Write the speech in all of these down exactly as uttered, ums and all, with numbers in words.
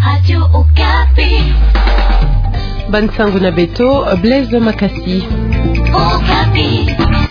Radio Okapi. Bansangu na Beto, Blaise Makasi. Okapi.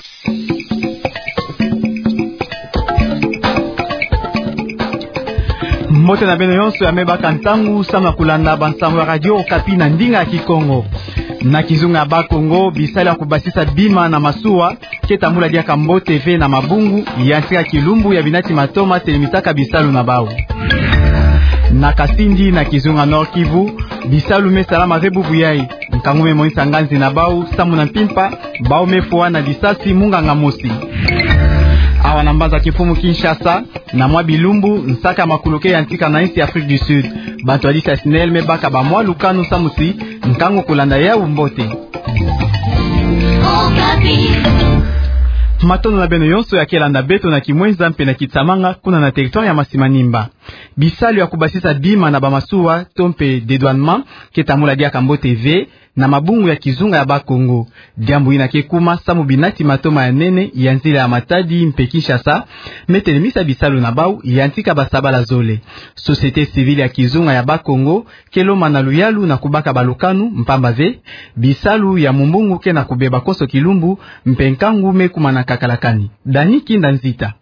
Mote na beno yonso ya meba kantangu sama kulanda bansangu ya Radio Okapi na ndinga ya Kikongo. Na kizunga ba Kongo bisali ya kubasisa bima na masuwa keta mula dia Kambo T V na mabungu yantika kilumbu ya binati matoma telemitaka bisalu na bao. Na Kasindi na kizunga Nord Kivu bisalu me salama rebu buyai nkangume monisa nganzi na bao samu na mpimpa bao mefuwa na disasi munga ngamosi. Awa nambaza kifumu Kinshasa na mwa bilumbu nsaka makuluke yantika na insi Afrique du Sud bantu adisa sinel me baka ba mwa lukanu samusi nkangu kulanda ya umbote. Matono na beno yonso ya kelanda beto na kimwenza mpe na kitsamanga kuna na territoire ya Masimanimba. Bisalu ya kubasisa bima na bamasuwa tompe dedouanement ketamula dia Kambo T V na mabungu ya kizunga ya Bakongo. Diambu ina kekuma samu binati matoma ya nene yanzila ya Matadi mpe Kinshasa metelemisa bisalu na bau yantika basabala zole. Société civile ya kizunga ya Bakongo keloma na luyalu na kubaka balukanu mpamba ve bisalu ya mumbungu ke na kubeba koso kilumbu mpe nkangu mekuma na kakalakani. Dani Kinda Nzita.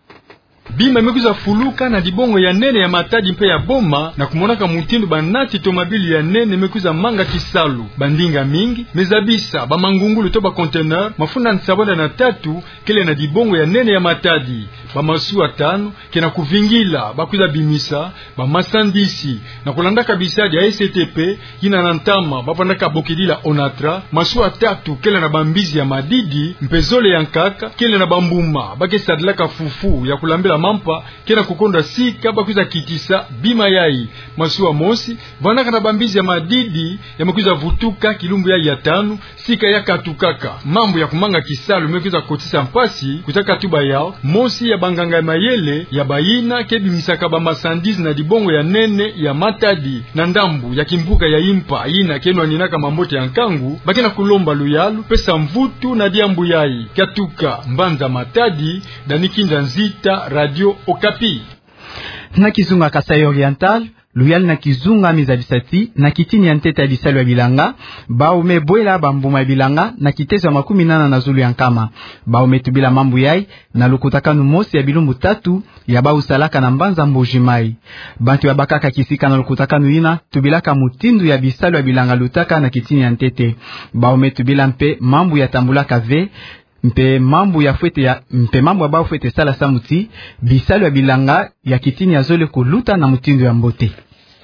Bima imekuza fuluka na dibongo ya nene ya Matadi mpe ya Boma na kumonaka mutindu banati tomabili ya nene imekuza manga kisalu bandinga mingi mezabisa ba mangungulu to ba conteneur mafuna nsabonda na tatu kele na dibongo ya nene ya Matadi ba masuwa tano kena kuvingila bakuza bimisa ba masandisi na kulanda kabisa ya S T P ina nantama bapandaka bokidila Onatra masuwa tatu kele na bambizi ya Madidi mpezole ya nkaka kele na bambuma bake sadlaka fufu ya kulambela mampa kena kukonda sika bakuza kitisa bima yai masuwa mosi vanaka na bambizi ya Madidi ya mekuza vutuka kilumbu ya ya tanu sika ya katukaka mambo ya kumanga kisalu mekuza kotisa mpasi kutaka tuba yao mosi ya banganga ya mayele ya bayina kebi misaka ba masandizi na dibongo ya nene ya Matadi na ndambu ya kimbuka ya impa ina kenwa ninaka mambote ya nkangu bakina kulomba luyalu pesa mvutu na diambu yai katuka mbanza Matadi. Dani Kinda Nzita, Radio Okapi. Na kizunga Kasai Oriental luyal na kizunga mizabisati na kitini ya nteta bisalu ya bilanga baume bwela bambuma ya bilanga na kitezo ya makumi nana na zulu ya nkama baume tubila mambu yai na lukutakanu mosi ya bilumbu tatu ya bau salaka na mbanza mbujimai bantu ya bakaka kisika na lukutakanu ina tubilaka mutindu ya bisalu ya bilanga lutaka na kitini ya ntete baume tubila mpe mambu ya tambulaka ve mpe mambu ya fwete ya mpe mambu abao fwete sala samuti bisalu ya bilanga ya kitini ya zole kuluta na mutindu ya mbote.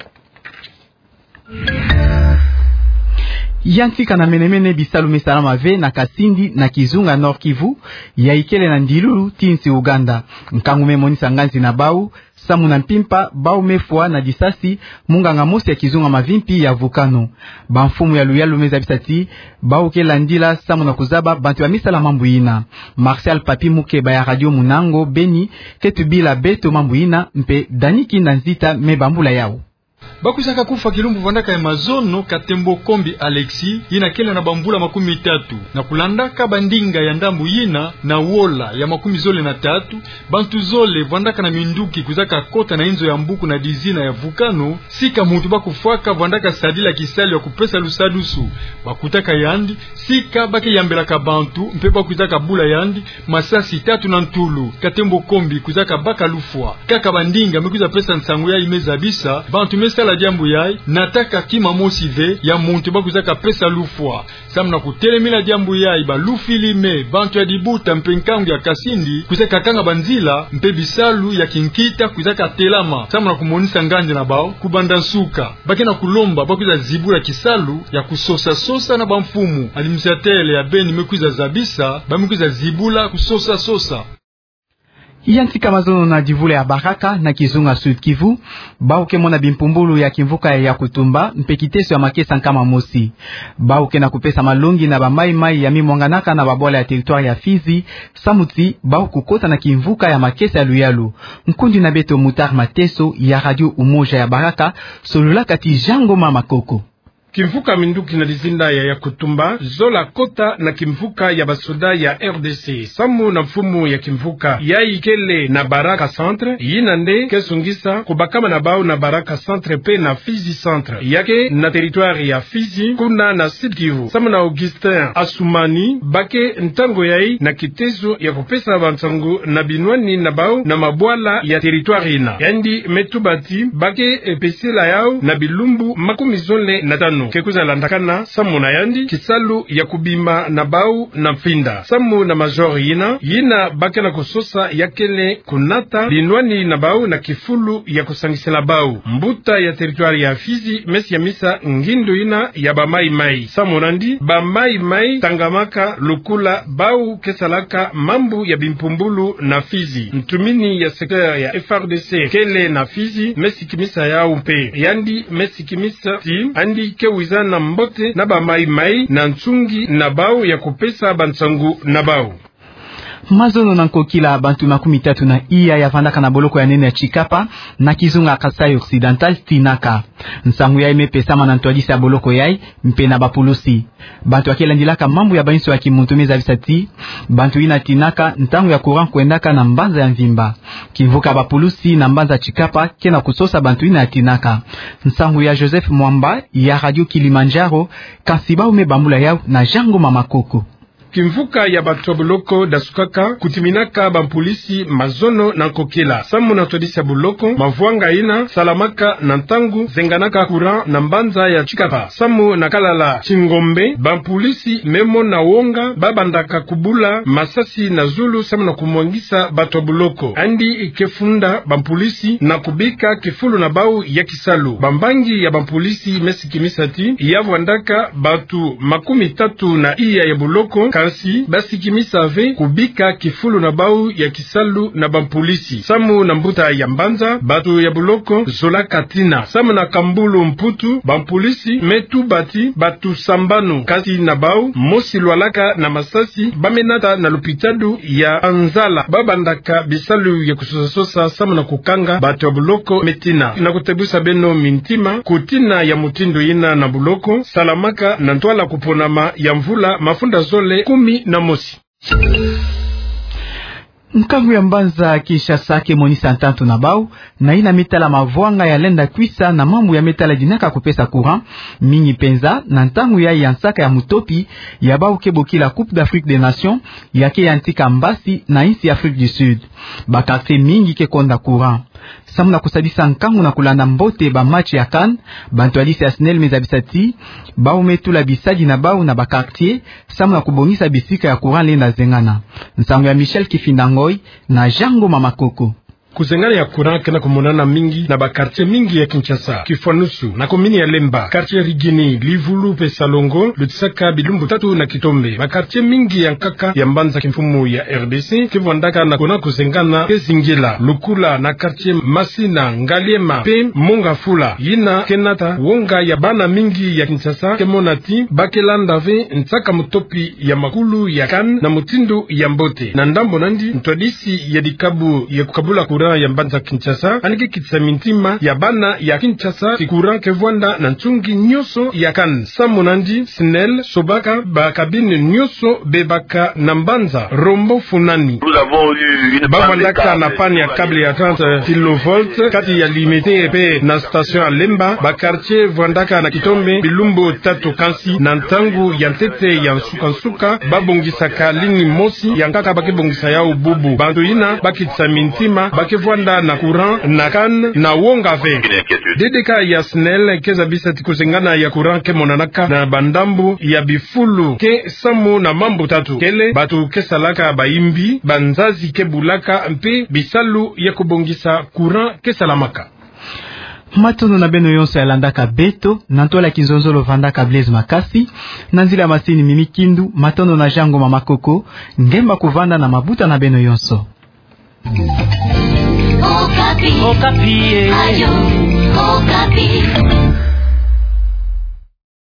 Yantika na menemene bisalu mesalama ve na Kasindi na kizunga Nord Kivu ya ikele na ndilulu tinsi Uganda nkangu memonisa nganzi na bau samu na mpimpa bau mefua na disasi munga ngamosi ya kizunga mavimpi ya vukano banfumu ya luyalu meza bisati bau ke landila samu na kuzaba bantu ya misala mambu ina Martial Papi Mukeba ya Radio Munango Beni ketubila beto mambu ina mpe Dani Kinda Nzita me bambula yao. Bakusaka kufa kilumbu vandaka ya mazono Katembo Kombi Alexi ina kele na bambula makumi tatu na kulandaka bandinga ya ndambu yina na wola ya makumi zole na tatu bantu zole vandaka na minduki kuzaka kota na inzo ya mbuku na dizina ya vukano sika mutu bakufaka vandaka sadila kisali ya kupesa lusadusu bakutaka yandi sika bake yambelaka bantu mpe bakuzaka bula yandi masasi tatu na ntulu Katembo Kombi kuzaka baka lufwa kaka bandinga mekuza pesa nsangu ya imeza bisa bantu mesa la jambu yai nataka kima mosive ya muntu bakuzaka pesa lufwa samna kutelemila jambu yai ba lufilime bantu ya dibuta mpe nkangu ya Kasindi kuzaka kanga banzila mpe bisalu ya kinkita kuzaka telama samna kumonisa nganje na bao kubanda nsuka bakena kulomba bakuza zibura kisalu ya kusosa sosa na bamfumu administrateur ya Beni mekuza zabisa bamekuza zibula kusosa sosa. Yantika mazono na divule ya Baraka na kizunga Sud Kivu bauke mona bimpumbulu ya kimvuka ya Kutumba mpekiteso ya makesa nkama mosi bauke na kupesa malongi na bamai mai ya mimwanganaka na babola ya territoire ya Fizi samuti bauku kota na kimvuka ya makesa ya Luyalu mkundi na beto Mutar Mateso ya Radio Umoja ya Baraka solula kati Jango Mama Koko. kimvuka Minduki na Lizinda ya Yakutumba, Zola Kota na kimvuka ya basoda ya R D C. Samu na mfumu ya kimvuka ya Ikele na Baraka Centre, yinande kesungisa kubakama na bao na Baraka Centre pe na Fizi Centre. Yake na territoire ya Fizi kuna na Sud Kivu. Samu na Augustin Asumani bake ntango yai na kitezo ya kupesa bantangu na binwani na bao na mabwala ya territoire ina. Yandi metubati bake epesela yao na bilumbu makumi zole na tano. Kekuza landakana samu na yandi kisalu ya kubima na bao na finda. Samu na major yina yina bake na kusosa yakele kunata binwani na bao na kifulu ya kusangisela bao. Mbuta ya territoire ya Fizi mesi ya misa ngindu ina ya ba mai mai. Samu nandi ba mai mai tangamaka lukula bao kesalaka mambu ya bimpumbulu na Fizi. Mtumini ya secteur ya F R D C kele na Fizi mesi kimisa ya umpe. Yandi mesi kimisa ti andi kewiza na mbote na ba mai mai na nchungi na bao ya kupesa bansangu na bao. Mazono na nkokila bantu makumi tatu na iya ya vandaka na boloko ya nene ya Chikapa na Kizunga Kasai Occidental Tinaka. Nsangu ya imepesama na ntwadisi ya boloko yai mpe na bapulusi. Bantu akela ndilaka mambu ya bainso ya kimuntumeza visati. Bantu ina Tinaka ntangu ya kuran kuendaka na mbanza ya mvimba. Kivuka bapulusi na mbanza Chikapa kena kusosa bantu ina ya Tinaka. Nsangu ya Joseph Mwamba ya Radio Kilimanjaro kansiba ume bambula yao na Jango Mamakoko. Kimvuka ya batobuloko dasukaka kutiminaka bampolisi mazono na nkokela. Samu na todisi ya buloko mavuanga ina salamaka na ntangu zenganaka kura na mbanza ya Chikapa. Samu na kalala Chingombe bampolisi memo na wonga babandaka kubula masasi na zulu samu na kumwangisa batobuloko. Andi ikefunda bampolisi na kubika kifulu na bau ya kisalu. Bambangi ya bampolisi mesi kimisati yavwandaka batu makumi tatu na iya ya buloko kasi basi kimisave kubika kifulu na bau ya kisalu na bampolisi. Samu na mbuta ya mbanza batu ya buloko Zola Katina. Samu na Kambulu mputu bampolisi metu bati batu sambanu kasi na bau mosi lwalaka na masasi bamenata na lupitadu ya Anzala babandaka bisalu ya kusosasosa. Samu na kukanga batu ya buloko metina na kutebusa beno mintima kutina ya mutindo ina na buloko salamaka na ntwala kuponama ya mvula mafunda zole kumi na mosi. Nkangu ya mbanza Kinshasa ke moni santantu na bau na ina metala mavwanga ya lenda kwisa na mambu ya metala dinaka kupesa courant mingi penza na ntangu ya yansaka ya mutopi ya bau keboki la Coupe d'Afrique des Nations ya ke yantika mbasi na insi Afrique du Sud. Bakarte mingi ke konda courant. Samu na kusadisa nkangu na kulanda mbote ba match ya kan bantu alisi ya Snell mezabisati bau metula bisadi na bau na bakartier. Samu na kubongisa bisika ya courant lenda zengana. Nsangu ya Michel Kifindangoi na Jango Mamakoko. Kuzengana ya courant kena kumonana mingi na ba quartier mingi ya Kinshasa, Kifanusu na komini ya Lemba, quartier Rigini, Livulu pe Salongo, Lutsaka, Bilumbu tatu na Kitombe. Ba quartier mingi ya Nkaka ya mbanza kimfumu ya R D C kivwandaka na kuna kuzengana Kezingela, Lukula na quartier Masina, Ngaliema pe Mongafula. Yina kenata wonga ya bana mingi ya Kinshasa kemonati bakelandave ntaka mutopi ya makulu ya kan na mutindu ya mbote. Na ndambo nandi ntwadisi ya dikabu ya kukabula courant ya mbanza Kinshasa anike kitsa mintima ya bana ya Kinshasa kikuran kevwanda na nchungi nyoso ya kan. Samu nandi Snell Sobaka ba kabine nyoso bebaka na mbanza Rombo Funani bavwandaka na pani ya kable ya trente kilovolts kati ya limite pe na station ya Lemba ba quartier vwandaka na Kitombe Bilumbu tatu kansi na ntangu ya ntete ya nsuka nsuka babongisaka lini mosi ya nkaka bakibongisa ya ububu bantu ina bakitsa mintima bakivwanda na courant na kan na wonga ve dedeka ya Snell keza bisa tikuzengana ya courant ke monanaka na bandambu ya bifulu ke samu na mambu tatu kele batu kesalaka baimbi banzazi ke bulaka mpe bisalu ya kubongisa courant ke salamaka. Matono na beno yonso ya landaka beto nantola kinzonzolo vandaka Blaise Makasi nanzila masini mimikindu matono na Jango Mamakoko ngemba kuvanda na mabuta na beno yonso. Okapi. Okapi. Ayo, Okapi.